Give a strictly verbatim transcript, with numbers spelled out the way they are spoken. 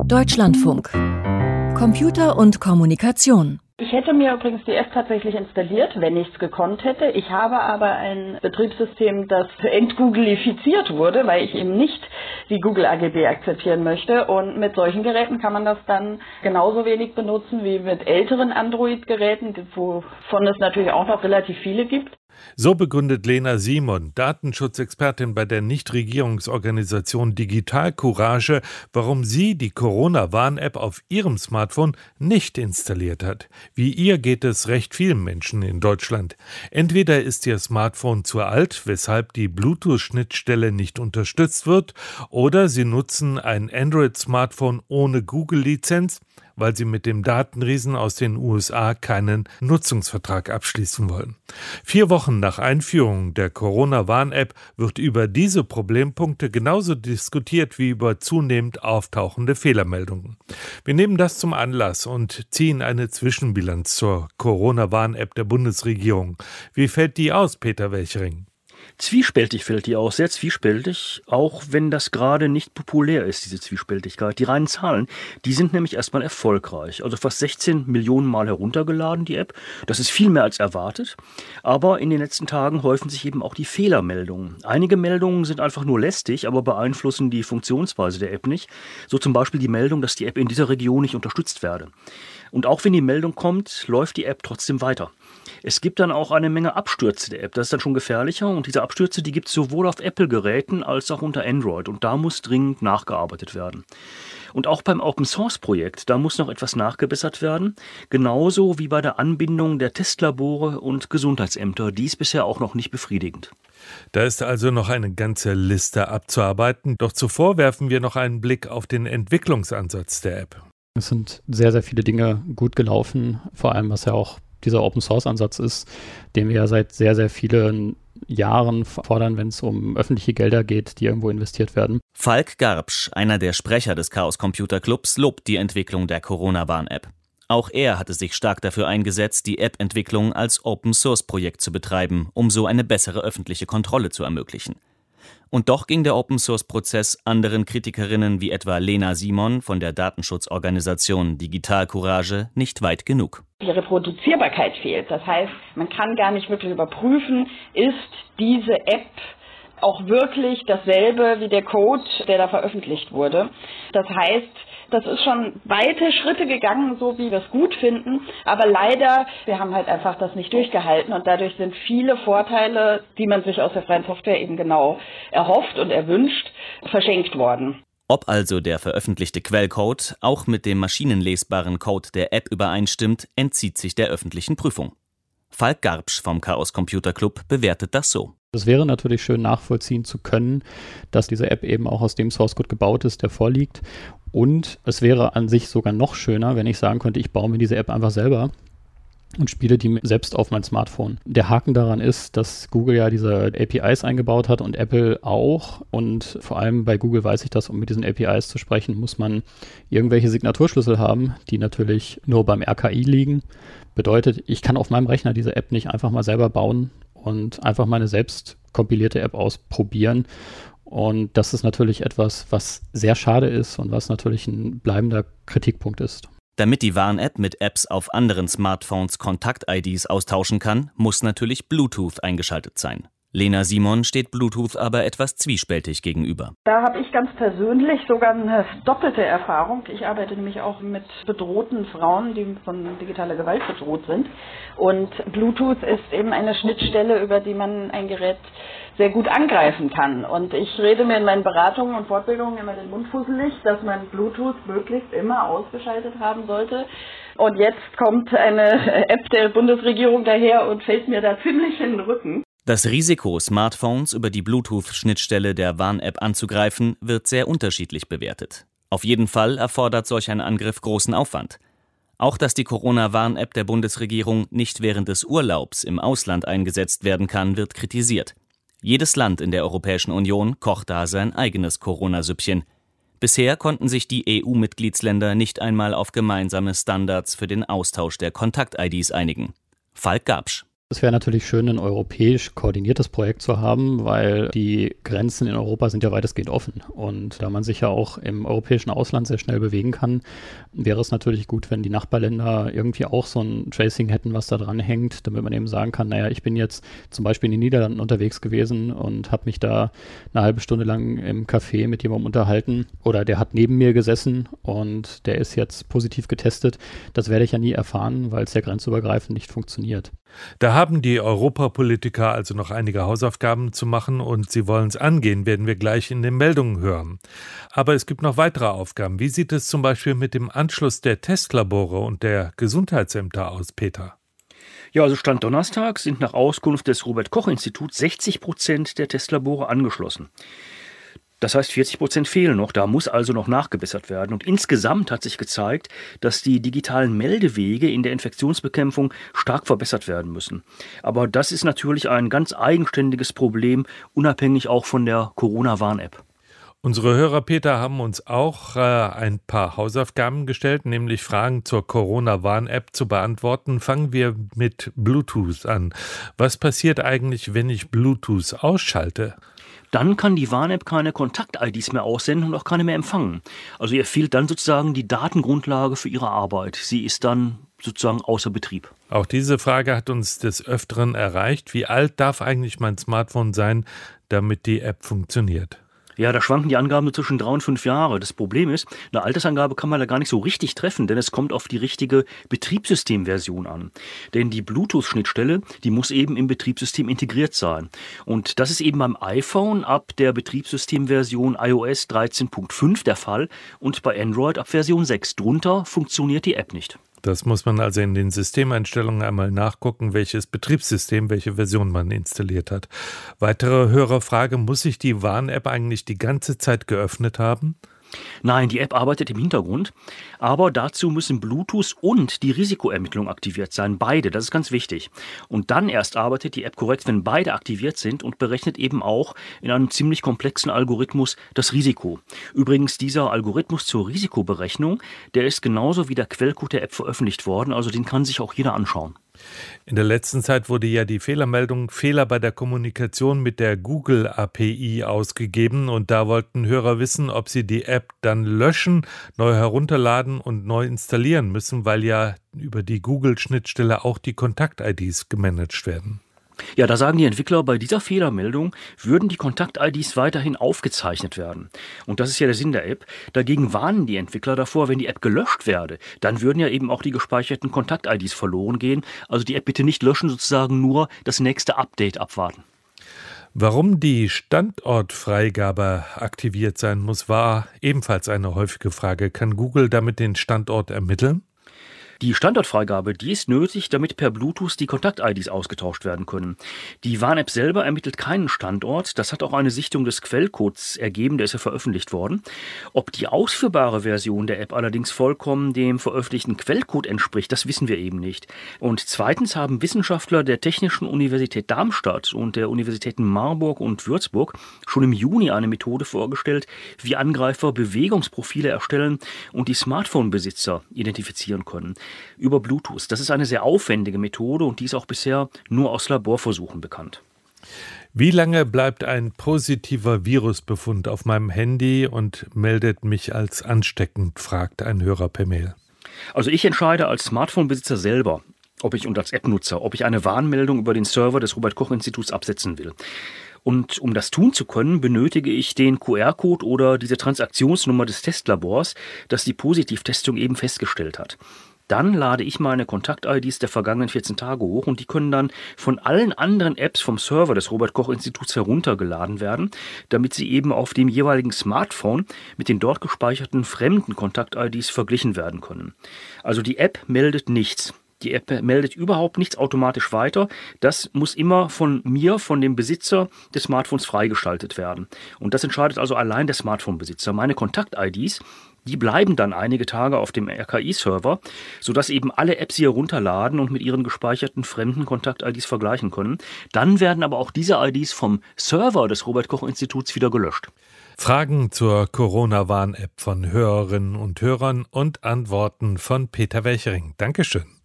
Deutschlandfunk. Computer und Kommunikation. Ich hätte mir übrigens die App tatsächlich installiert, wenn ich es gekonnt hätte. Ich habe aber ein Betriebssystem, das entgoogleifiziert wurde, weil ich eben nicht die Google A G B akzeptieren möchte. Und mit solchen Geräten kann man das dann genauso wenig benutzen wie mit älteren Android-Geräten, wovon es natürlich auch noch relativ viele gibt. So begründet Lena Simon, Datenschutzexpertin bei der Nichtregierungsorganisation Digital Courage, warum sie die Corona-Warn-App auf ihrem Smartphone nicht installiert hat. Wie ihr geht es recht vielen Menschen in Deutschland. Entweder ist ihr Smartphone zu alt, weshalb die Bluetooth-Schnittstelle nicht unterstützt wird, oder sie nutzen ein Android-Smartphone ohne Google-Lizenz, weil sie mit dem Datenriesen aus den U S A keinen Nutzungsvertrag abschließen wollen. Vier Wochen nach Einführung der Corona-Warn-App wird über diese Problempunkte genauso diskutiert wie über zunehmend auftauchende Fehlermeldungen. Wir nehmen das zum Anlass und ziehen eine Zwischenbilanz zur Corona-Warn-App der Bundesregierung. Wie fällt die aus, Peter Welchering? Zwiespältig fällt die aus, sehr zwiespältig, auch wenn das gerade nicht populär ist, diese Zwiespältigkeit. Die reinen Zahlen, die sind nämlich erstmal erfolgreich. Also fast sechzehn Millionen Mal heruntergeladen, die App. Das ist viel mehr als erwartet. Aber in den letzten Tagen häufen sich eben auch die Fehlermeldungen. Einige Meldungen sind einfach nur lästig, aber beeinflussen die Funktionsweise der App nicht. So zum Beispiel die Meldung, dass die App in dieser Region nicht unterstützt werde. Und auch wenn die Meldung kommt, läuft die App trotzdem weiter. Es gibt dann auch eine Menge Abstürze der App. Das ist dann schon gefährlicher. Und diese Abstürze, die gibt es sowohl auf Apple-Geräten als auch unter Android. Und da muss dringend nachgearbeitet werden. Und auch beim Open-Source-Projekt, da muss noch etwas nachgebessert werden. Genauso wie bei der Anbindung der Testlabore und Gesundheitsämter. Die ist bisher auch noch nicht befriedigend. Da ist also noch eine ganze Liste abzuarbeiten. Doch zuvor werfen wir noch einen Blick auf den Entwicklungsansatz der App. Es sind sehr, sehr viele Dinge gut gelaufen. Vor allem, was ja auch dieser Open-Source-Ansatz ist, den wir ja seit sehr, sehr vielen Jahren fordern, wenn es um öffentliche Gelder geht, die irgendwo investiert werden. Falk Garbsch, einer der Sprecher des Chaos Computer Clubs, lobt die Entwicklung der Corona-Warn-App. Auch er hatte sich stark dafür eingesetzt, die App-Entwicklung als Open-Source-Projekt zu betreiben, um so eine bessere öffentliche Kontrolle zu ermöglichen. Und doch ging der Open-Source-Prozess anderen Kritikerinnen wie etwa Lena Simon von der Datenschutzorganisation Digital Courage nicht weit genug. Die Reproduzierbarkeit fehlt. Das heißt, man kann gar nicht wirklich überprüfen, ist diese App auch wirklich dasselbe wie der Code, der da veröffentlicht wurde. Das heißt, das ist schon weite Schritte gegangen, so wie wir es gut finden. Aber leider, wir haben halt einfach das nicht durchgehalten. Und dadurch sind viele Vorteile, die man sich aus der freien Software eben genau erhofft und erwünscht, verschenkt worden. Ob also der veröffentlichte Quellcode auch mit dem maschinenlesbaren Code der App übereinstimmt, entzieht sich der öffentlichen Prüfung. Falk Garbsch vom Chaos Computer Club bewertet das so. Es wäre natürlich schön nachvollziehen zu können, dass diese App eben auch aus dem Source Code gebaut ist, der vorliegt. Und es wäre an sich sogar noch schöner, wenn ich sagen könnte, ich baue mir diese App einfach selber und spiele die selbst auf mein Smartphone. Der Haken daran ist, dass Google ja diese A P Is eingebaut hat und Apple auch. Und vor allem bei Google weiß ich das, um mit diesen A P Is zu sprechen, muss man irgendwelche Signaturschlüssel haben, die natürlich nur beim R K I liegen. Bedeutet, ich kann auf meinem Rechner diese App nicht einfach mal selber bauen und einfach meine selbst kompilierte App ausprobieren. Und das ist natürlich etwas, was sehr schade ist und was natürlich ein bleibender Kritikpunkt ist. Damit die Warn-App mit Apps auf anderen Smartphones Kontakt-I Ds austauschen kann, muss natürlich Bluetooth eingeschaltet sein. Lena Simon steht Bluetooth aber etwas zwiespältig gegenüber. Da habe ich ganz persönlich sogar eine doppelte Erfahrung. Ich arbeite nämlich auch mit bedrohten Frauen, die von digitaler Gewalt bedroht sind. Und Bluetooth ist eben eine Schnittstelle, über die man ein Gerät sehr gut angreifen kann. Und ich rede mir in meinen Beratungen und Fortbildungen immer den Mund fusselig, dass man Bluetooth möglichst immer ausgeschaltet haben sollte. Und jetzt kommt eine App der Bundesregierung daher und fällt mir da ziemlich in den Rücken. Das Risiko, Smartphones über die Bluetooth-Schnittstelle der Warn-App anzugreifen, wird sehr unterschiedlich bewertet. Auf jeden Fall erfordert solch ein Angriff großen Aufwand. Auch dass die Corona-Warn-App der Bundesregierung nicht während des Urlaubs im Ausland eingesetzt werden kann, wird kritisiert. Jedes Land in der Europäischen Union kocht da sein eigenes Corona-Süppchen. Bisher konnten sich die E U-Mitgliedsländer nicht einmal auf gemeinsame Standards für den Austausch der Kontakt-I Ds einigen. Falk Garbsch. Es wäre natürlich schön, ein europäisch koordiniertes Projekt zu haben, weil die Grenzen in Europa sind ja weitestgehend offen. Und da man sich ja auch im europäischen Ausland sehr schnell bewegen kann, wäre es natürlich gut, wenn die Nachbarländer irgendwie auch so ein Tracing hätten, was da dran hängt, damit man eben sagen kann, naja, ich bin jetzt zum Beispiel in den Niederlanden unterwegs gewesen und habe mich da eine halbe Stunde lang im Café mit jemandem unterhalten oder der hat neben mir gesessen und der ist jetzt positiv getestet. Das werde ich ja nie erfahren, weil es ja grenzübergreifend nicht funktioniert. Da haben die Europapolitiker also noch einige Hausaufgaben zu machen und sie wollen es angehen, werden wir gleich in den Meldungen hören. Aber es gibt noch weitere Aufgaben. Wie sieht es zum Beispiel mit dem Anschluss der Testlabore und der Gesundheitsämter aus, Peter? Ja, also Stand Donnerstag sind nach Auskunft des Robert-Koch-Instituts sechzig Prozent der Testlabore angeschlossen. Das heißt, vierzig Prozent fehlen noch, da muss also noch nachgebessert werden. Und insgesamt hat sich gezeigt, dass die digitalen Meldewege in der Infektionsbekämpfung stark verbessert werden müssen. Aber das ist natürlich ein ganz eigenständiges Problem, unabhängig auch von der Corona-Warn-App. Unsere Hörer, Peter, haben uns auch äh, ein paar Hausaufgaben gestellt, nämlich Fragen zur Corona-Warn-App zu beantworten. Fangen wir mit Bluetooth an. Was passiert eigentlich, wenn ich Bluetooth ausschalte? Dann kann die Warn-App keine Kontakt-I Ds mehr aussenden und auch keine mehr empfangen. Also ihr fehlt dann sozusagen die Datengrundlage für ihre Arbeit. Sie ist dann sozusagen außer Betrieb. Auch diese Frage hat uns des Öfteren erreicht. Wie alt darf eigentlich mein Smartphone sein, damit die App funktioniert? Ja, da schwanken die Angaben nur zwischen drei und fünf Jahre. Das Problem ist, eine Altersangabe kann man da gar nicht so richtig treffen, denn es kommt auf die richtige Betriebssystemversion an. Denn die Bluetooth-Schnittstelle, die muss eben im Betriebssystem integriert sein. Und das ist eben beim iPhone ab der Betriebssystemversion i O S dreizehn Punkt fünf der Fall und bei Android ab Version sechs. Drunter funktioniert die App nicht. Das muss man also in den Systemeinstellungen einmal nachgucken, welches Betriebssystem, welche Version man installiert hat. Weitere Hörerfrage, muss ich die Warn-App eigentlich die ganze Zeit geöffnet haben? Nein, die App arbeitet im Hintergrund, aber dazu müssen Bluetooth und die Risikoermittlung aktiviert sein, beide, das ist ganz wichtig. Und dann erst arbeitet die App korrekt, wenn beide aktiviert sind und berechnet eben auch in einem ziemlich komplexen Algorithmus das Risiko. Übrigens, dieser Algorithmus zur Risikoberechnung, der ist genauso wie der Quellcode der App veröffentlicht worden, also den kann sich auch jeder anschauen. In der letzten Zeit wurde ja die Fehlermeldung Fehler bei der Kommunikation mit der Google A P I ausgegeben und da wollten Hörer wissen, ob sie die App dann löschen, neu herunterladen und neu installieren müssen, weil ja über die Google-Schnittstelle auch die Kontakt-I Ds gemanagt werden. Ja, da sagen die Entwickler, bei dieser Fehlermeldung würden die Kontakt-I Ds weiterhin aufgezeichnet werden. Und das ist ja der Sinn der App. Dagegen warnen die Entwickler davor, wenn die App gelöscht werde, dann würden ja eben auch die gespeicherten Kontakt-I Ds verloren gehen. Also die App bitte nicht löschen, sozusagen nur das nächste Update abwarten. Warum die Standortfreigabe aktiviert sein muss, war ebenfalls eine häufige Frage. Kann Google damit den Standort ermitteln? Die Standortfreigabe, die ist nötig, damit per Bluetooth die Kontakt-I Ds ausgetauscht werden können. Die Warn-App selber ermittelt keinen Standort. Das hat auch eine Sichtung des Quellcodes ergeben, der ist ja veröffentlicht worden. Ob die ausführbare Version der App allerdings vollkommen dem veröffentlichten Quellcode entspricht, das wissen wir eben nicht. Und zweitens haben Wissenschaftler der Technischen Universität Darmstadt und der Universitäten Marburg und Würzburg schon im Juni eine Methode vorgestellt, wie Angreifer Bewegungsprofile erstellen und die Smartphone-Besitzer identifizieren können. Über Bluetooth. Das ist eine sehr aufwendige Methode und die ist auch bisher nur aus Laborversuchen bekannt. Wie lange bleibt ein positiver Virusbefund auf meinem Handy und meldet mich als ansteckend, fragt ein Hörer per Mail. Also ich entscheide als Smartphone-Besitzer selber, ob ich und als App-Nutzer, ob ich eine Warnmeldung über den Server des Robert-Koch-Instituts absetzen will. Und um das tun zu können, benötige ich den Q R-Code oder diese Transaktionsnummer des Testlabors, das die Positivtestung eben festgestellt hat. Dann lade ich meine Kontakt-I Ds der vergangenen vierzehn Tage hoch und die können dann von allen anderen Apps vom Server des Robert-Koch-Instituts heruntergeladen werden, damit sie eben auf dem jeweiligen Smartphone mit den dort gespeicherten fremden Kontakt-I Ds verglichen werden können. Also die App meldet nichts. Die App meldet überhaupt nichts automatisch weiter. Das muss immer von mir, von dem Besitzer des Smartphones freigeschaltet werden. Und das entscheidet also allein der Smartphone-Besitzer. Meine Kontakt-I Ds, die bleiben dann einige Tage auf dem R K I-Server, sodass eben alle Apps sie herunterladen und mit ihren gespeicherten fremden Kontakt-I Ds vergleichen können. Dann werden aber auch diese I Ds vom Server des Robert-Koch-Instituts wieder gelöscht. Fragen zur Corona-Warn-App von Hörerinnen und Hörern und Antworten von Peter Welchering. Dankeschön.